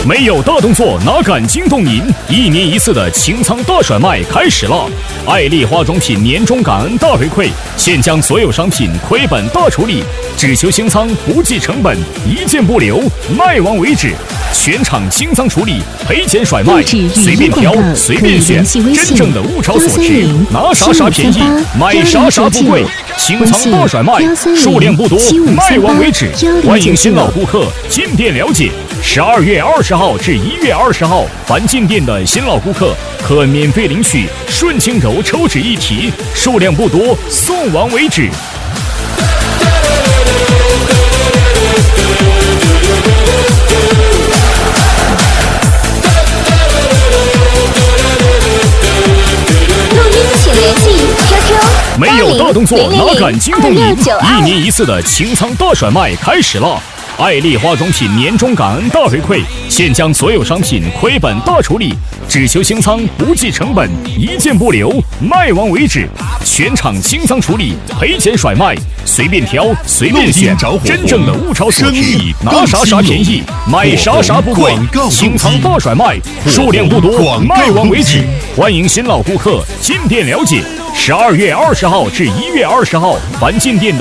没有大动作哪敢惊动您？1年1次的清仓大甩卖开始了！爱丽化妆品年终感恩大回馈，现将所有商品亏本大处理，只求清仓不计成本，一件不留，卖完为止。全场清仓处理，赔钱甩卖，随便挑，随便选，真正的物超所值，拿啥啥便宜，买啥啥不贵。清仓大甩卖，数量不多，卖完为止。欢迎新老顾客进店了解。12月20号至1月20号，凡进店的新老顾客可免费领取顺轻柔抽纸一提，数量不多，送完为止。没有大动作哪敢惊动您？1年1次的清仓大甩卖开始了！爱丽化妆品年终感恩大回馈，现将所有商品亏本大处理，只求清仓不计成本，一件不留，卖完为止。全场清仓处理，赔钱甩卖，随便挑，随便选，真正的物超所值，拿啥啥便宜，买啥啥不贵。清仓大甩卖，数量不多，卖完为止。欢迎新老顾客进店了解。12月20号至1月20号，凡进店的